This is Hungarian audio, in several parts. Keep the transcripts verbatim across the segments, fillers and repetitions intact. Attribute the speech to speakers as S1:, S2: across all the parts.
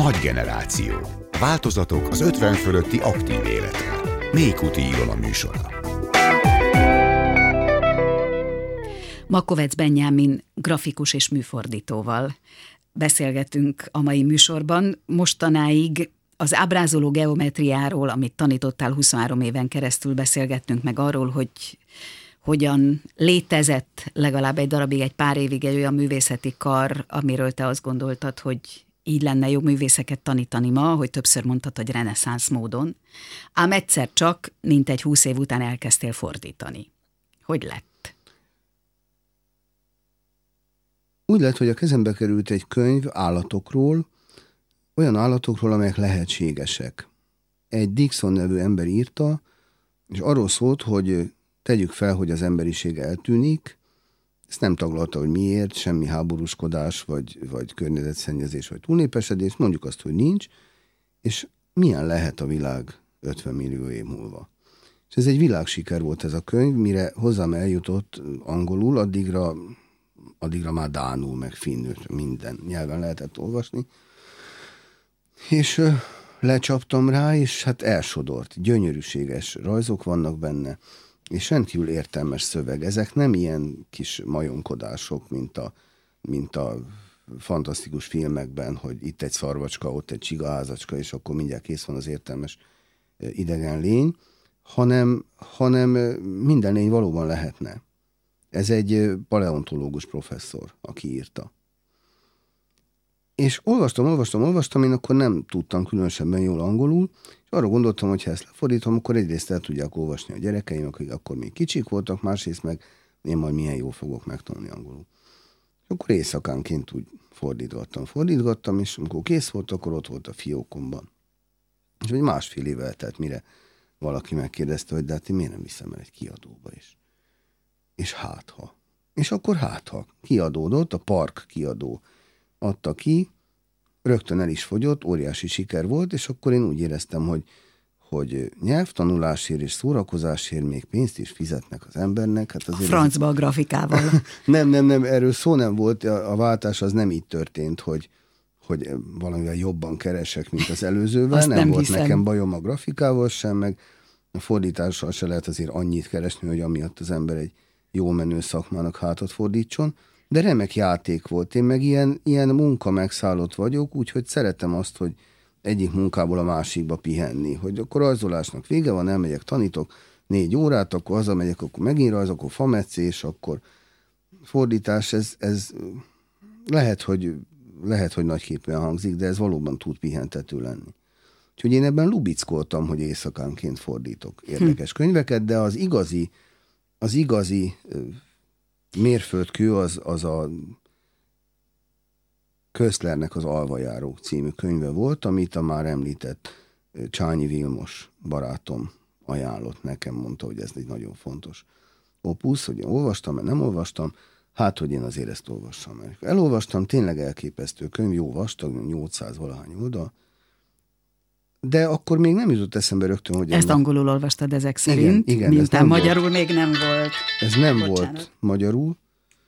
S1: Nagy generáció. Változatok az ötven fölötti aktív életre. Mékuti Ilona műsora.
S2: Makovec Benyámin grafikus és műfordítóval beszélgetünk a mai műsorban. Mostanáig az ábrázoló geometriáról, amit tanítottál huszonhárom éven keresztül, beszélgettünk meg arról, hogy hogyan létezett legalább egy darabig, egy pár évig egy olyan művészeti kar, amiről te azt gondoltad, hogy így lenne jó művészeket tanítani ma, hogy többször mondtad, hogy reneszánsz módon. Ám egyszer csak, mint egy húsz év után elkezdtél fordítani. Hogy lett?
S3: Úgy lett, hogy a kezembe került egy könyv állatokról, olyan állatokról, amelyek lehetségesek. Egy Dixon nevű ember írta, és arról szólt, hogy tegyük fel, hogy az emberiség eltűnik. Ezt nem taglalta, hogy miért, semmi háborúskodás, vagy, vagy környezetszennyezés, vagy túlnépesedés, mondjuk azt, hogy nincs, és milyen lehet a világ ötven millió év múlva. És ez egy világsiker volt ez a könyv, mire hozzám eljutott angolul, addigra, addigra már dánul, meg finnül, minden nyelven lehetett olvasni. És ö, lecsaptam rá, és hát elsodort. Gyönyörűséges rajzok vannak benne, és rendkívül értelmes szöveg. Ezek nem ilyen kis majomkodások, mint a, mint a fantasztikus filmekben, hogy itt egy szarvacska, ott egy csigaházacska, és akkor mindjárt kész van az értelmes idegen lény, hanem, hanem minden lény valóban lehetne. Ez egy paleontológus professzor, aki írta. És olvastam, olvastam, olvastam, én akkor nem tudtam különösebben jól angolul, és arra gondoltam, hogy ha ezt lefordítom, akkor egyrészt el tudják olvasni a gyerekeim, akik akkor még kicsik voltak, másrészt meg én majd milyen jól fogok megtanulni angolul. És akkor éjszakánként úgy fordítgattam, fordítgattam, és amikor kész volt, akkor ott volt a fiókomban. És egy másfél év eltelt, mire valaki megkérdezte, hogy de hát én miért nem viszem el egy kiadóba is. És hát ha. És akkor hát ha. Kiadódott, a Park kiadó adta ki, rögtön el is fogyott, óriási siker volt, és akkor én úgy éreztem, hogy, hogy nyelvtanulásért és szórakozásért még pénzt is fizetnek az embernek. Hát azért
S2: a francba a grafikával.
S3: nem, nem, nem, erről szó nem volt, a, a váltás az nem így történt, hogy, hogy valamivel jobban keresek, mint az előzővel.
S2: Azt
S3: nem,
S2: nem
S3: volt
S2: hiszem.
S3: Nekem bajom a grafikával sem, meg a fordítással se lehet azért annyit keresni, hogy amiatt az ember egy jó menő szakmának hátat fordítson. De remek játék volt. Én meg ilyen, ilyen munka megszállott vagyok, úgyhogy szeretem azt, hogy egyik munkából a másikba pihenni. Hogy akkor rajzolásnak vége van, elmegyek, tanítok négy órát, akkor hazamegyek, akkor megint rajz, akkor fametszés, akkor fordítás. Ez, ez lehet, hogy, lehet, hogy nagyképűen hangzik, de ez valóban tud pihentető lenni. Úgyhogy én ebben lubickoltam, hogy éjszakánként fordítok érdekes hm. könyveket, de az igazi, az igazi mérföldkő az, az a Köszlernek az Alvajáró című könyve volt, amit a már említett Csányi Vilmos barátom ajánlott nekem, mondta, hogy ez egy nagyon fontos opusz, hogy én olvastam, mert nem olvastam, hát, hogy én azért ezt olvassam. Elolvastam, tényleg elképesztő könyv, jó vastag, nyolcszáz valahány oldal, de akkor még nem jutott eszembe rögtön, hogy...
S2: Ezt
S3: ennek...
S2: angolul olvastad ezek szerint,
S3: igen, igen,
S2: miután magyarul
S3: volt.
S2: még nem volt.
S3: Ez nem
S2: Bocsánat.
S3: volt magyarul.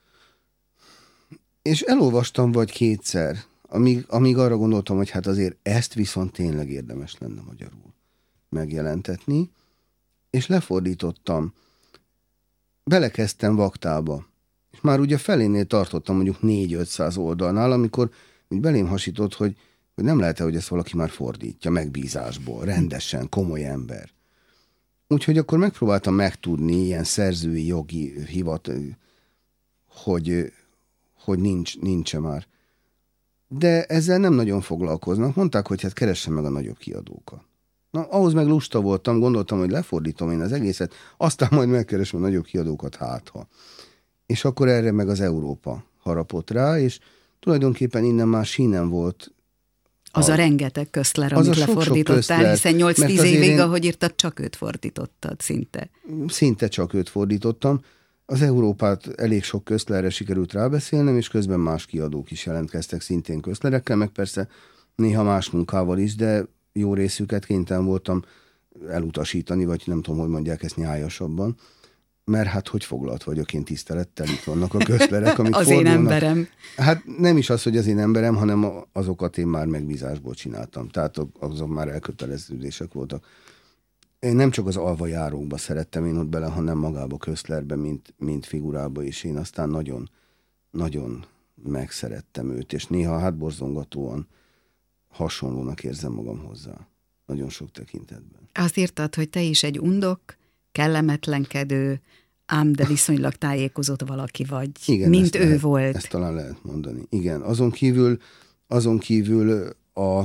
S3: És elolvastam vagy kétszer, amíg, amíg arra gondoltam, hogy hát azért ezt viszont tényleg érdemes lenne magyarul megjelentetni, és lefordítottam. Belekezdtem vaktába, és már ugye felénél tartottam mondjuk négy-ötszáz oldalnál, amikor úgy belém hasított, hogy hogy nem lehet-e, hogy ezt valaki már fordítja, megbízásból, rendesen, komoly ember. Úgyhogy akkor megpróbáltam megtudni, ilyen szerzői jogi hivat, hogy, hogy nincs, nincs-e már. De ezzel nem nagyon foglalkoznak. Mondták, hogy hát keressem meg a nagyobb kiadókat. Na, ahhoz meg lusta voltam, gondoltam, hogy lefordítom én az egészet, aztán majd megkeresem a nagyobb kiadókat, hát ha. És akkor erre meg az Európa harapott rá, és tulajdonképpen innen már sínen volt.
S2: Az a, a rengeteg Köszler, amit lefordítottál, hiszen nyolc-tíz évig, én... ahogy írtad, csak őt fordítottad szinte.
S3: Szinte csak őt fordítottam. Az Európát elég sok Köszlerre sikerült rábeszélnem, és közben más kiadók is jelentkeztek szintén Köszlerekkel, meg persze néha más munkával is, de jó részüket kénytelen voltam elutasítani, vagy nem tudom, hogy mondják ezt nyájasabban. mert hát hogy foglalt vagyok én tisztelettel, itt vannak a közlerek, amik
S2: az
S3: fordulnak.
S2: én emberem.
S3: Hát nem is az, hogy az én emberem, hanem azokat én már megbízásból csináltam. Tehát azok már elköteleződések voltak. Én nem csak az alvajárókba szerettem én ott bele, hanem magába közlerbe, mint, mint figurába, és én aztán nagyon, nagyon megszerettem őt, és néha hát borzongatóan hasonlónak érzem magam hozzá. Nagyon sok tekintetben.
S2: Azt írtad, hogy te is egy undok, kellemetlenkedő, ám de viszonylag tájékozott valaki vagy,
S3: igen,
S2: mint ő
S3: lehet,
S2: volt.
S3: Ezt talán lehet mondani. Igen, azon kívül, azon kívül a,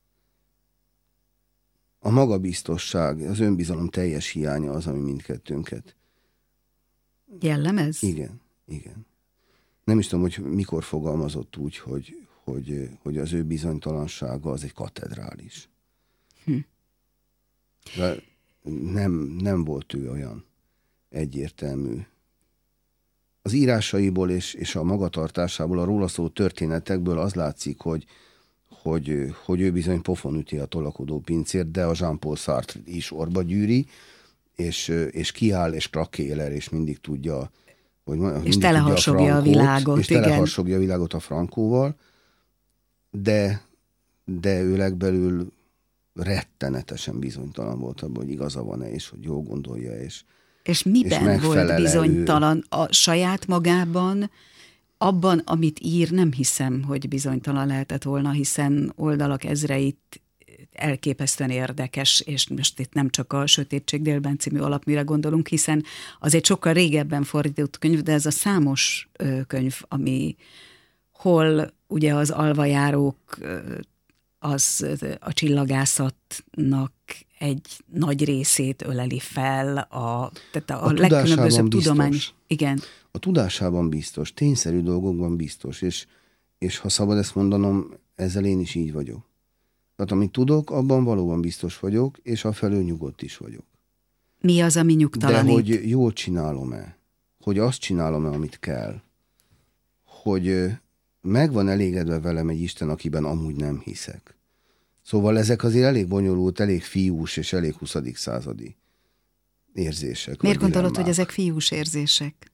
S3: a magabiztosság, az önbizalom teljes hiánya az, ami mindkettőnket.
S2: Jellemez?
S3: Igen, igen. Nem is tudom, hogy mikor fogalmazott úgy, hogy, hogy, hogy az ő bizonytalansága az egy katedrális. Hm. De nem, nem volt ő olyan egyértelmű. Az írásaiból és, és a magatartásából, a róla szóló történetekből az látszik, hogy, hogy, hogy ő bizony pofon üti a tolakodó pincért, de a Jean-Paul Sartre is orba gyűri, és, és kiáll, és krakéler, és mindig tudja, hogy mindig
S2: és teleharsogja a, a világot.
S3: És teleharsogja a világot a Frankóval, de, de ő legbelül rettenetesen bizonytalan volt abban, hogy igaza van-e, és hogy jól gondolja, és
S2: És miben
S3: és
S2: volt bizonytalan? A saját magában, abban, amit ír, nem hiszem, hogy bizonytalan lehetett volna, hiszen oldalak ezreit elképesztően érdekes, és most itt nem csak a Sötétség délben című alapműre gondolunk, hiszen az egy sokkal régebben fordított könyv, de ez a számos könyv, ami hol ugye az alvajárók, az a csillagászatnak egy nagy részét öleli fel, a, tehát a, a, a legkülönbözőbb tudományos. Igen.
S3: A tudásában biztos, tényszerű dolgokban biztos, és, és ha szabad ezt mondanom, ezzel én is így vagyok. Tehát amit tudok, abban valóban biztos vagyok, és afelől nyugodt is vagyok.
S2: Mi az, ami nyugtalanít?
S3: De hogy jól csinálom-e, hogy azt csinálom-e, amit kell, hogy meg van elégedve velem egy Isten, akiben amúgy nem hiszek. Szóval ezek azért elég bonyolult, elég fiús és elég huszadik századi érzések.
S2: Miért gondolod, hogy ezek fiús érzések?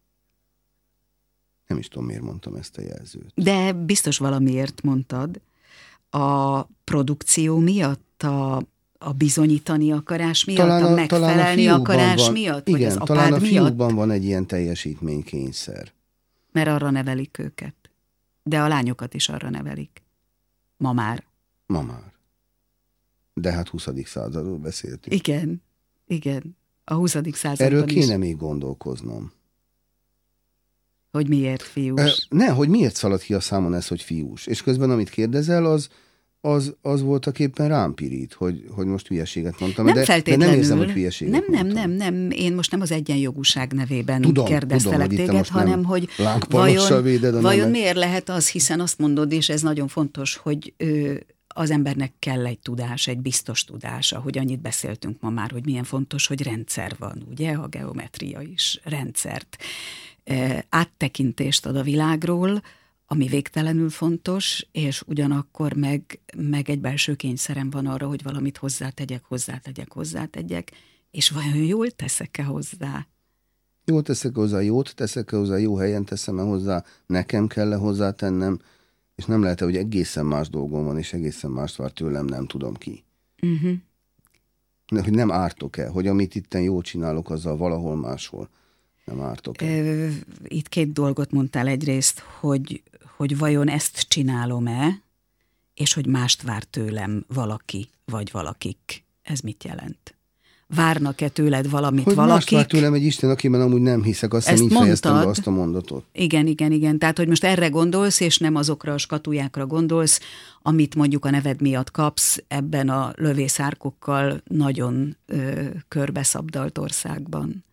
S3: Nem is tudom, miért mondtam ezt a jelzőt.
S2: De biztos valamiért mondtad. A produkció miatt, a, a bizonyítani akarás miatt, talán a, a megfelelni a akarás
S3: van,
S2: miatt?
S3: Igen,
S2: vagy az
S3: talán
S2: apád
S3: a fiúkban
S2: miatt?
S3: van egy ilyen teljesítménykényszer.
S2: Mert arra nevelik őket. De a lányokat is arra nevelik. Ma már.
S3: Ma már. De hát huszadik századról beszéltünk.
S2: Igen, igen. A huszadik században
S3: Erről kéne
S2: is.
S3: még gondolkoznom.
S2: Hogy miért fiús?
S3: E, ne, hogy miért szalad ki a számon ez, hogy fiús. És közben, amit kérdezel, az, az, az voltak éppen rám pirít, hogy, hogy most hülyeséget mondtam.
S2: Nem
S3: de,
S2: feltétlenül.
S3: De nem érzem, hogy hülyeséget
S2: nem, nem,
S3: mondtam.
S2: nem, nem. Én most nem az egyenjogúság nevében
S3: tudom,
S2: kérdeztelek
S3: tudom,
S2: téged, hanem hogy vajon,
S3: véded,
S2: vajon miért lehet az, hiszen azt mondod, és ez nagyon fontos, hogy ö, az embernek kell egy tudás, egy biztos tudás, ahogy annyit beszéltünk ma már, hogy milyen fontos, hogy rendszer van, ugye? A geometria is rendszert. E, áttekintést ad a világról, ami végtelenül fontos, és ugyanakkor meg, meg egy belső kényszerem van arra, hogy valamit hozzátegyek, hozzátegyek, hozzátegyek, és vajon jól teszek-e hozzá?
S3: Jól teszek hozzá, jót teszek hozzá, jó helyen teszem-e hozzá, nekem kell-e hozzátennem, és nem lehet, hogy egészen más dolgom van, és egészen mást vár tőlem, nem tudom ki.
S2: Uh-huh.
S3: De, hogy nem ártok-e, hogy amit itten jól csinálok, azzal valahol máshol nem ártok-e.
S2: Itt két dolgot mondtál. Egyrészt, hogy, hogy vajon ezt csinálom-e, és hogy mást vár tőlem valaki, vagy valakik. Ez mit jelent? Várnak-e tőled valamit
S3: hogy
S2: valakik?
S3: Hogy mást vár tőlem egy Isten, akiben amúgy nem hiszek, azt hiszem, így fejeztem be azt a mondatot.
S2: Igen, igen, igen. Tehát, hogy most erre gondolsz, és nem azokra a skatujákra gondolsz, amit mondjuk a neved miatt kapsz ebben a lövészárkokkal nagyon ö, körbeszabdalt országban.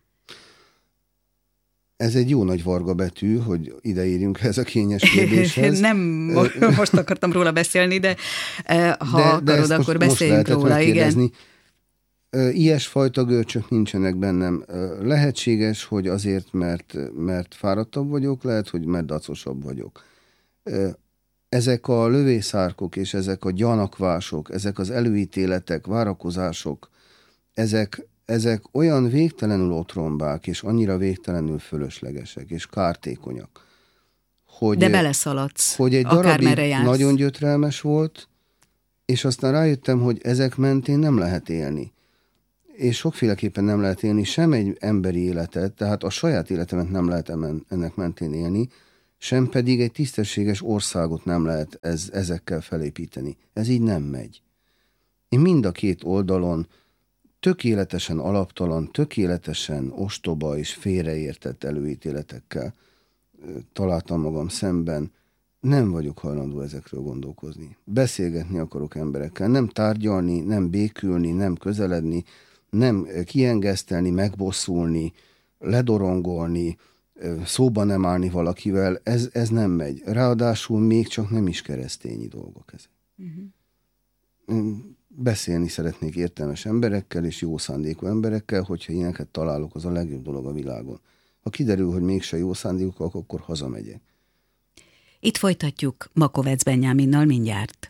S3: Ez egy jó nagy varga betű, hogy ideírjunk ez a kényes kérdéshez.
S2: Nem, most akartam róla beszélni, de ha de, akarod, de akkor most, beszéljünk most róla. Igen.
S3: Ilyesfajta görcsök nincsenek bennem. Lehetséges, hogy azért, mert, mert fáradtabb vagyok, lehet, hogy mert dacosabb vagyok. Ezek a lövészárkok és ezek a gyanakvások, ezek az előítéletek, várakozások, ezek, ezek olyan végtelenül otrombák, és annyira végtelenül fölöslegesek, és kártékonyak, hogy,
S2: de beleszaladsz,
S3: hogy egy
S2: darabig
S3: nagyon gyötrelmes volt, és aztán rájöttem, hogy ezek mentén nem lehet élni. És sokféleképpen nem lehet élni sem egy emberi életet, tehát a saját életemet nem lehet ennek mentén élni, sem pedig egy tisztességes országot nem lehet ez, ezekkel felépíteni. Ez így nem megy. Én mind a két oldalon tökéletesen alaptalan, tökéletesen ostoba és félreértett előítéletekkel találtam magam szemben. Nem vagyok hajlandó ezekről gondolkozni. Beszélgetni akarok emberekkel, nem tárgyalni, nem békülni, nem közeledni, nem kiengesztelni, megbosszulni, ledorongolni, szóba nem állni valakivel, ez, ez nem megy. Ráadásul még csak nem is keresztényi dolgok ezek. Uh-huh. Beszélni szeretnék értelmes emberekkel és jó szándékú emberekkel, hogyha ilyeneket találok, az a legjobb dolog a világon. Ha kiderül, hogy mégse jó szándékúak, akkor hazamegyek.
S2: Itt folytatjuk Makovecz Benyáminnal mindjárt.